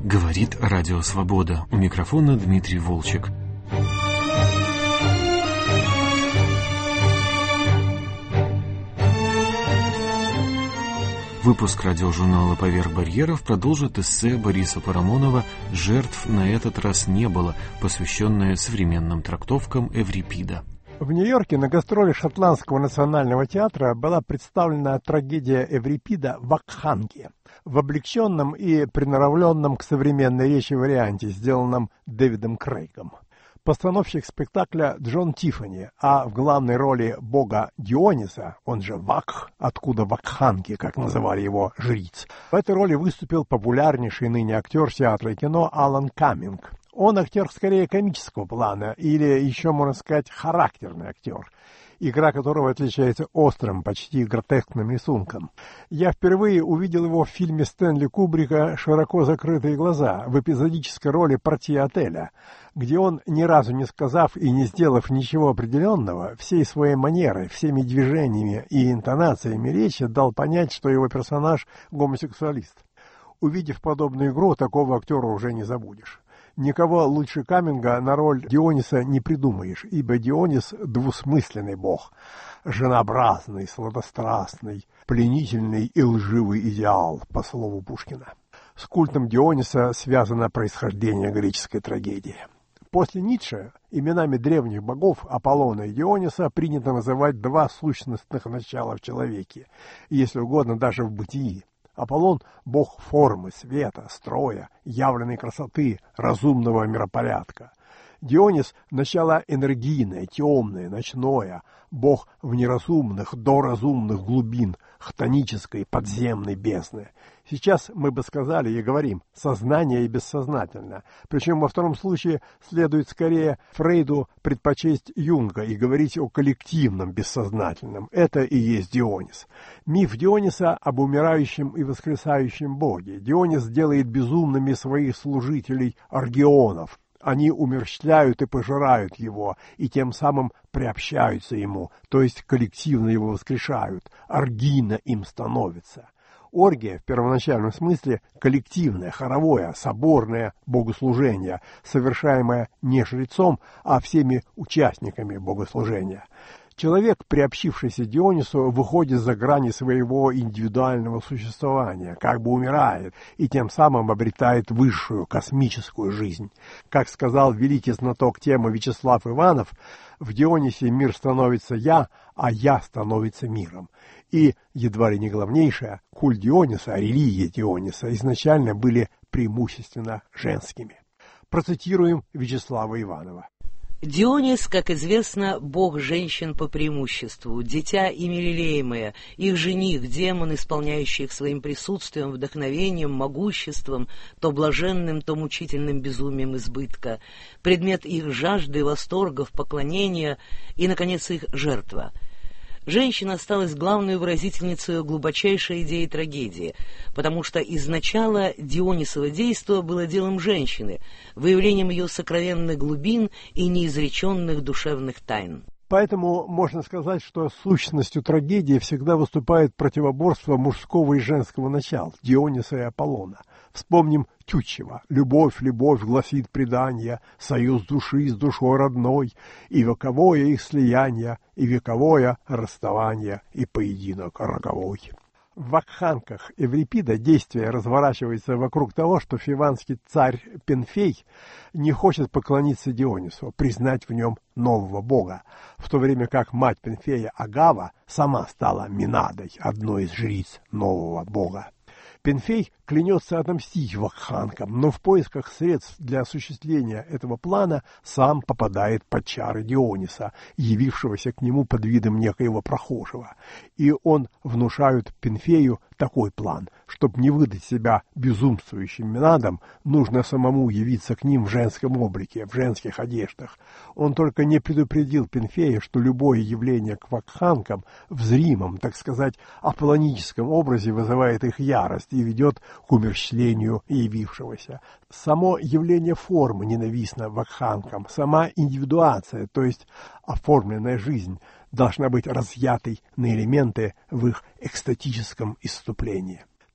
Говорит Радио Свобода. У микрофона Дмитрий Волчек. Выпуск радиожурнала «Поверх барьеров» продолжит эссе Бориса Парамонова «Жертв на этот раз не было», посвященное современным трактовкам Эврипида. В Нью-Йорке на гастроли Шотландского национального театра была представлена трагедия Эврипида «Вакханки» в облегченном и приноравленном к современной речи варианте, сделанном Дэвидом Крейгом. Постановщик спектакля Джон Тиффани, а в главной роли бога Диониса, он же Вакх, откуда Вакханки, как называли его жриц, в этой роли выступил популярнейший ныне актер театра и кино Алан Каминг. Он актер скорее комического плана, или еще, можно сказать, характерный актер, игра которого отличается острым, почти гротескным рисунком. Я впервые увидел его в фильме Стэнли Кубрика «Широко закрытые глаза» в эпизодической роли портье отеля, где он, ни разу не сказав и не сделав ничего определенного, всей своей манерой, всеми движениями и интонациями речи дал понять, что его персонаж – гомосексуалист. Увидев подобную игру, такого актера уже не забудешь. Никого лучше Каминга на роль Диониса не придумаешь, ибо Дионис – двусмысленный бог, женообразный, сладострастный, пленительный и лживый идеал, по слову Пушкина. С культом Диониса связано происхождение греческой трагедии. После Ницше именами древних богов Аполлона и Диониса принято называть два сущностных начала в человеке, если угодно даже в бытии. Аполлон – бог формы, света, строя, явленной красоты, разумного миропорядка. Дионис – начало энергийное, темное, ночное, бог внеразумных, доразумных глубин, хтонической, подземной бездны. Сейчас мы бы сказали и говорим «сознание» и «бессознательно». Причем во втором случае следует скорее Фрейду предпочесть Юнга и говорить о коллективном бессознательном. Это и есть Дионис. Миф Диониса об умирающем и воскресающем боге. Дионис делает безумными своих служителей аргионов. Они умерщвляют и пожирают его, и тем самым приобщаются ему, то есть коллективно его воскрешают, оргийно им становится. Оргия в первоначальном смысле коллективное, хоровое, соборное богослужение, совершаемое не жрецом, а всеми участниками богослужения. Человек, приобщившийся Дионису, выходит за грани своего индивидуального существования, как бы умирает, и тем самым обретает высшую космическую жизнь. Как сказал великий знаток темы Вячеслав Иванов, в Дионисе мир становится «я», а «я» становится миром. И, едва ли не главнейшее, культ Диониса, религия Диониса изначально были преимущественно женскими. Процитируем Вячеслава Иванова. Дионис, как известно, бог женщин по преимуществу, дитя ими лелеемое, их жених, демон, исполняющий их своим присутствием, вдохновением, могуществом, то блаженным, то мучительным безумием избытка, предмет их жажды, восторгов, поклонения и, наконец, их жертва. Женщина осталась главной выразительницей глубочайшей идеи трагедии, потому что изначало Дионисово действо было делом женщины, выявлением ее сокровенных глубин и неизреченных душевных тайн. Поэтому можно сказать, что сущностью трагедии всегда выступает противоборство мужского и женского начал, Диониса и Аполлона. Вспомним Тютчева. «Любовь, любовь, гласит предание, союз души с душой родной, и вековое их слияние, и вековое расставание, и поединок роковой». В «Вакханках» Эврипида действие разворачивается вокруг того, что фиванский царь Пенфей не хочет поклониться Дионису, признать в нем нового бога, в то время как мать Пенфея Агава сама стала Минадой, одной из жриц нового бога. Пенфей клянется отомстить вакханкам, но в поисках средств для осуществления этого плана сам попадает под чары Диониса, явившегося к нему под видом некоего прохожего. И он внушает Пенфею такой план: чтобы не выдать себя безумствующим Минадам, нужно самому явиться к ним в женском облике, в женских одеждах. Он только не предупредил Пенфея, что любое явление к вакханкам в зримом, так сказать, аполлоническом образе вызывает их ярость и ведет к умерщвлению явившегося. Само явление формы ненавистно вакханкам, сама индивидуация, то есть оформленная жизнь, должна быть разъятой на элементы в их экстатическом исступлении.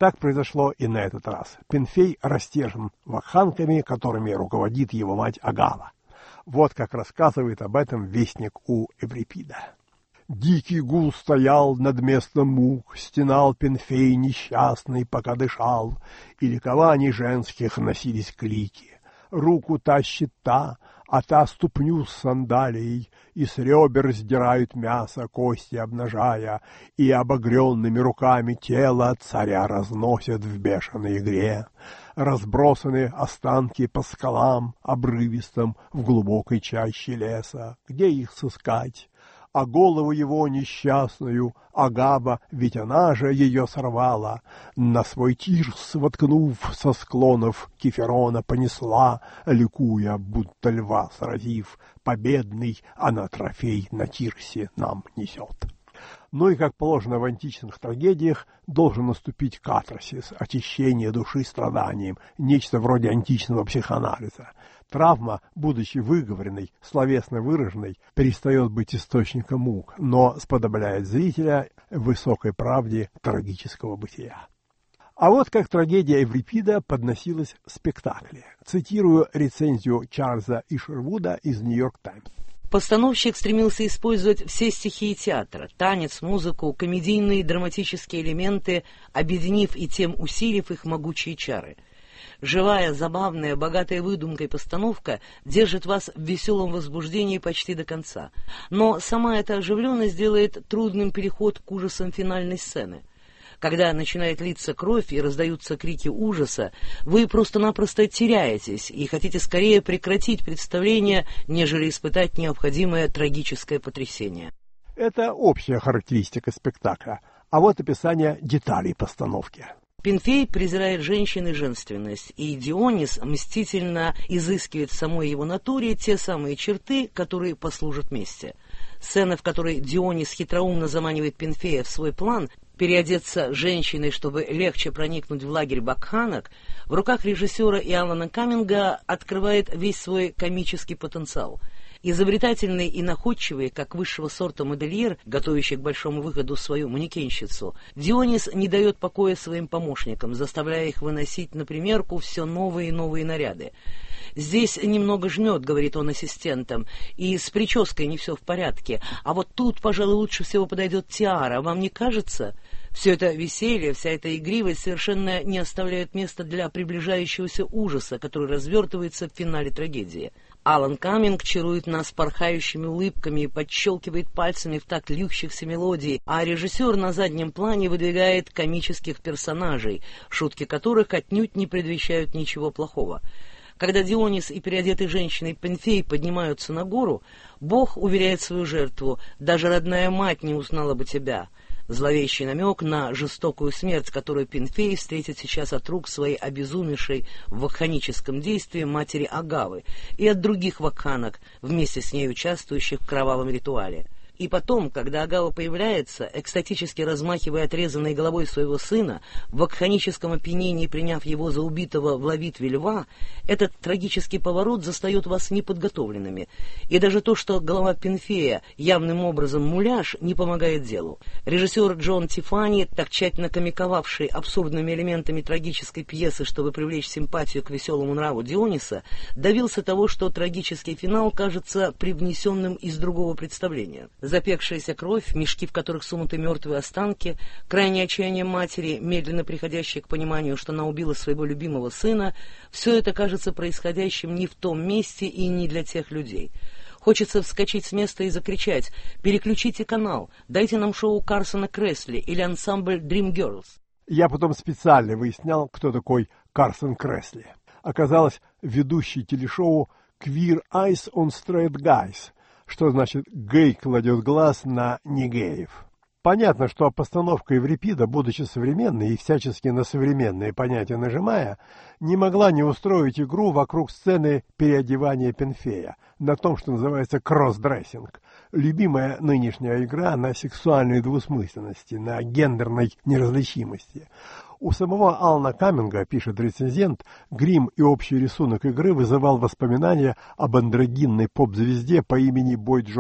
Так произошло и на этот раз. Пенфей растержен вакханками, которыми руководит его мать Агава. Вот как рассказывает об этом вестник у Эврипида. Дикий гул стоял над местом мук, стенал Пенфей несчастный, пока дышал, и ликований женских носились клики. Руку тащит та, а та ступню с сандалией, и с ребер сдирают мясо, кости обнажая, и обогренными руками тело царя разносят в бешеной игре. Разбросаны останки по скалам обрывистым в глубокой чаще леса. Где их сыскать? А голову его несчастную Агава, ведь она же ее сорвала, на свой тирс, воткнув со склонов Кеферона, понесла, ликуя, будто льва сразив, победный она трофей на тирсе нам несет. Ну и, как положено в античных трагедиях, должен наступить катарсис, очищение души страданием, нечто вроде античного психоанализа. Травма, будучи выговоренной, словесно выраженной, перестает быть источником мук, но сподобляет зрителя высокой правде трагического бытия. А вот как трагедия Эврипида подносилась в спектакле. Цитирую рецензию Чарльза Ишервуда из «Нью-Йорк Таймс». Постановщик стремился использовать все стихии театра, танец, музыку, комедийные и драматические элементы, объединив и тем усилив их могучие чары. Живая, забавная, богатая выдумкой постановка держит вас в веселом возбуждении почти до конца. Но сама эта оживленность делает трудным переход к ужасам финальной сцены. Когда начинает литься кровь и раздаются крики ужаса, вы просто-напросто теряетесь и хотите скорее прекратить представление, нежели испытать необходимое трагическое потрясение. Это общая характеристика спектакля, а вот описание деталей постановки. Пенфей презирает женщин и женственность, и Дионис мстительно изыскивает в самой его натуре те самые черты, которые послужат мести. Сцена, в которой Дионис хитроумно заманивает Пенфея в свой план переодеться женщиной, чтобы легче проникнуть в лагерь вакханок, в руках режиссера Алана Каминга открывает весь свой комический потенциал. Изобретательный и находчивый, как высшего сорта модельер, готовящий к большому выходу свою манекенщицу, Дионис не дает покоя своим помощникам, заставляя их выносить на примерку все новые и новые наряды. «Здесь немного жмет», — говорит он ассистентам, — «и с прической не все в порядке, а вот тут, пожалуй, лучше всего подойдет тиара, вам не кажется?» Все это веселье, вся эта игривость совершенно не оставляют места для приближающегося ужаса, который развертывается в финале трагедии. Алан Каминг чарует нас порхающими улыбками и подщелкивает пальцами в такт льющихся мелодий, а режиссер на заднем плане выдвигает комических персонажей, шутки которых отнюдь не предвещают ничего плохого. Когда Дионис и переодетый женщиной Пенфей поднимаются на гору, Бог уверяет свою жертву: «Даже родная мать не узнала бы тебя». Зловещий намек на жестокую смерть, которую Пенфей встретит сейчас от рук своей обезумевшей в вакханическом действии матери Агавы и от других вакханок, вместе с ней участвующих в кровавом ритуале. И потом, когда Агава появляется, экстатически размахивая отрезанной головой своего сына, в вакханическом опьянении приняв его за убитого в ловитве льва, этот трагический поворот застает вас неподготовленными. И даже то, что голова Пенфея явным образом муляж, не помогает делу. Режиссер Джон Тиффани, так тщательно комиковавший абсурдными элементами трагической пьесы, чтобы привлечь симпатию к веселому нраву Диониса, добился того, что трагический финал кажется привнесенным из другого представления. Запекшаяся кровь, мешки, в которых сунуты мертвые останки, крайнее отчаяние матери, медленно приходящее к пониманию, что она убила своего любимого сына, все это кажется происходящим не в том месте и не для тех людей. Хочется вскочить с места и закричать: «Переключите канал, дайте нам шоу Карсона Кресли или ансамбль Dream Girls». Я потом специально выяснял, кто такой Карсон Кресли. Оказалось, ведущий телешоу «Queer Eyes on Straight Guys», что значит «гей кладет глаз на негеев». Понятно, что постановка Эврипида, будучи современной и всячески на современные понятия нажимая, не могла не устроить игру вокруг сцены переодевания Пенфея, на том, что называется кроссдрессинг, любимая нынешняя игра на сексуальной двусмысленности, на гендерной неразличимости. У самого Алана Каминга, пишет рецензент, грим и общий рисунок игры вызывал воспоминания об андрогинной поп-звезде по имени Бой Джордж.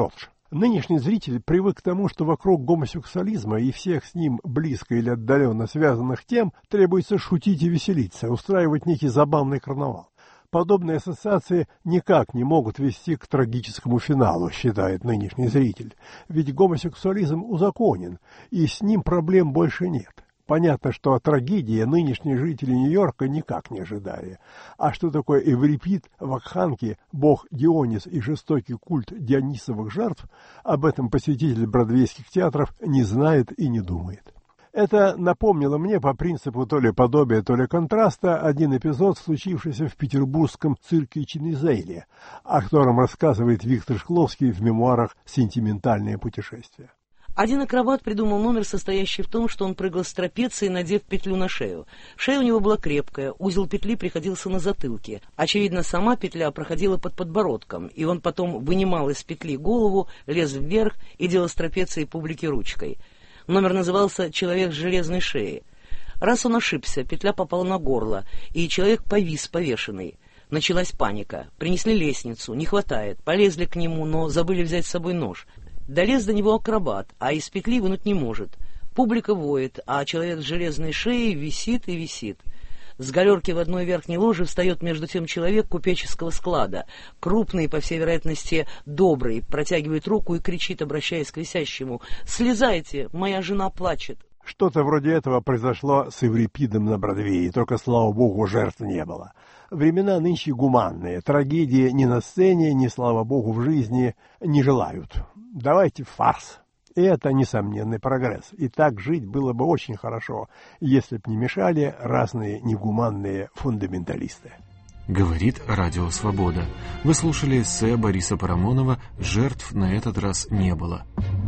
Нынешний зритель привык к тому, что вокруг гомосексуализма и всех с ним близко или отдаленно связанных тем требуется шутить и веселиться, устраивать некий забавный карнавал. Подобные ассоциации никак не могут вести к трагическому финалу, считает нынешний зритель, ведь гомосексуализм узаконен, и с ним проблем больше нет. Понятно, что трагедия нынешние жители Нью-Йорка никак не ожидали. А что такое Эврипид, вакханки, бог Дионис и жестокий культ дионисовых жертв, об этом посетитель бродвейских театров не знает и не думает. Это напомнило мне по принципу то ли подобия, то ли контраста один эпизод, случившийся в петербургском цирке Чинизейле, о котором рассказывает Виктор Шкловский в мемуарах «Сентиментальное путешествие». Один акробат придумал номер, состоящий в том, что он прыгал с трапеции, надев петлю на шею. Шея у него была крепкая, узел петли приходился на затылке. Очевидно, сама петля проходила под подбородком, и он потом вынимал из петли голову, лез вверх и делал с трапеции публике ручкой. Номер назывался «Человек с железной шеей». Раз он ошибся, петля попала на горло, и человек повис повешенный. Началась паника. Принесли лестницу, не хватает, полезли к нему, но забыли взять с собой нож. Долез до него акробат, а из петли вынуть не может. Публика воет, а человек с железной шеей висит и висит. С галерки в одной верхней ложе встает между тем человек купеческого склада, крупный, по всей вероятности, добрый, протягивает руку и кричит, обращаясь к висящему: «Слезайте, моя жена плачет». Что-то вроде этого произошло с Эврипидом на Бродвее, только, слава богу, жертв не было. Времена нынче гуманные, трагедии ни на сцене, ни, слава богу, в жизни не желают. Давайте фарс. И это несомненный прогресс. И так жить было бы очень хорошо, если б не мешали разные негуманные фундаменталисты. Говорит Радио Свобода. Вы слушали эссе Бориса Парамонова «Жертв на этот раз не было».